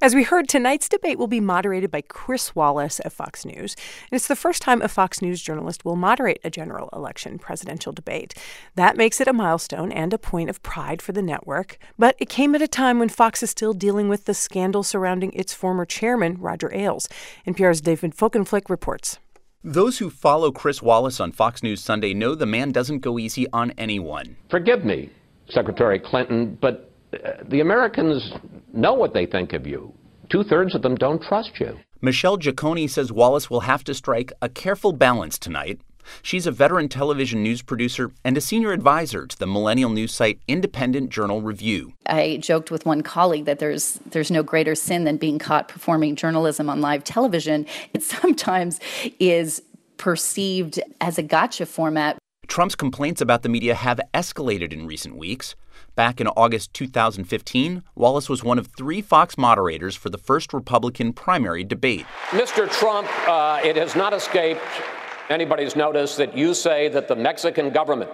As we heard, tonight's debate will be moderated by Chris Wallace of Fox News. And it's the first time a Fox News journalist will moderate a general election presidential debate. That makes it a milestone and a point of pride for the network. But it came at a time when Fox is still dealing with the scandal surrounding its former chairman, Roger Ailes. NPR's David Folkenflik reports. Those who follow Chris Wallace on Fox News Sunday know the man doesn't go easy on anyone. Forgive me, Secretary Clinton, but the Americans know what they think of you. 2/3 of them don't trust you. Michelle Giacone says Wallace will have to strike a careful balance tonight. She's a veteran television news producer and a senior advisor to the millennial news site Independent Journal Review. I joked with one colleague that there's no greater sin than being caught performing journalism on live television. It sometimes is perceived as a gotcha format. Trump's complaints about the media have escalated in recent weeks. Back in August 2015, Wallace was one of 3 Fox moderators for the first Republican primary debate. Mr. Trump, it has not escaped anybody's notice that you say that the Mexican government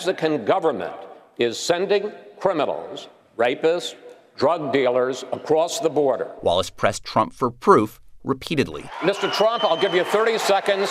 is sending criminals, rapists, drug dealers across the border. Wallace pressed Trump for proof repeatedly. Mr. Trump, I'll give you 30 seconds.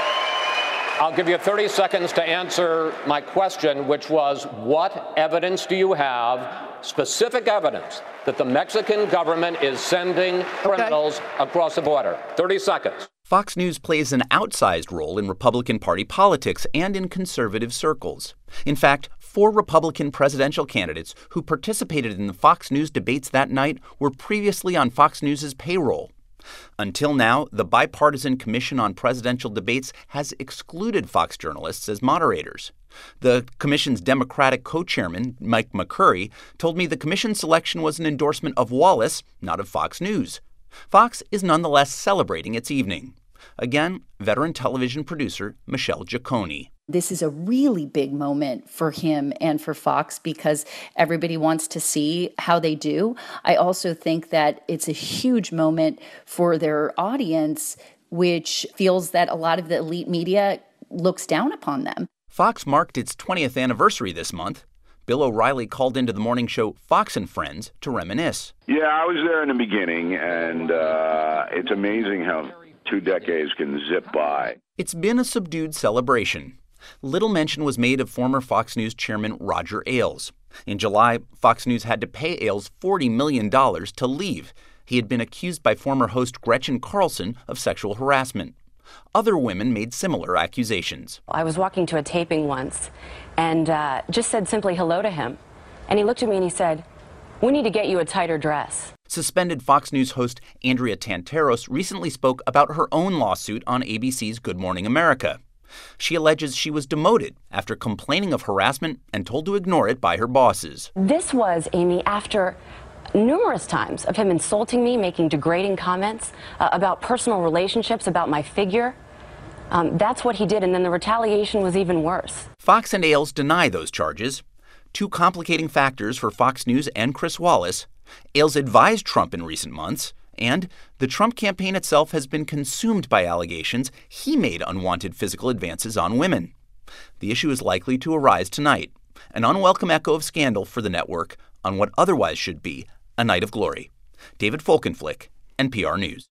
I'll give you 30 seconds to answer my question, which was, what evidence do you have, specific evidence, that the Mexican government is sending criminals across the border? 30 seconds. Fox News plays an outsized role in Republican Party politics and in conservative circles. In fact, 4 Republican presidential candidates who participated in the Fox News debates that night were previously on Fox News' payroll. Until now, the Bipartisan Commission on Presidential Debates has excluded Fox journalists as moderators. The commission's Democratic co-chairman, Mike McCurry, told me the commission's selection was an endorsement of Wallace, not of Fox News. Fox is nonetheless celebrating its evening. Again, veteran television producer Michelle Giacone. This is a really big moment for him and for Fox because everybody wants to see how they do. I also think that it's a huge moment for their audience, which feels that a lot of the elite media looks down upon them. Fox marked its 20th anniversary this month. Bill O'Reilly called into the morning show Fox and Friends to reminisce. Yeah, I was there in the beginning, and it's amazing how 2 decades can zip by. It's been a subdued celebration. Little mention was made of former Fox News chairman Roger Ailes. In July, Fox News had to pay Ailes $40 million to leave. He had been accused by former host Gretchen Carlson of sexual harassment. Other women made similar accusations. I was walking to a taping once and just said simply hello to him. And he looked at me and he said, "We need to get you a tighter dress." Suspended Fox News host Andrea Tantaros recently spoke about her own lawsuit on ABC's Good Morning America. She alleges she was demoted after complaining of harassment and told to ignore it by her bosses. This was, Amy, after numerous times of him insulting me, making degrading comments about personal relationships, about my figure. That's what he did, and then the retaliation was even worse. Fox and Ailes deny those charges. 2 complicating factors for Fox News and Chris Wallace. Ailes advised Trump in recent months, and the Trump campaign itself has been consumed by allegations he made unwanted physical advances on women. The issue is likely to arise tonight, an unwelcome echo of scandal for the network on what otherwise should be a night of glory. David Folkenflik, NPR News.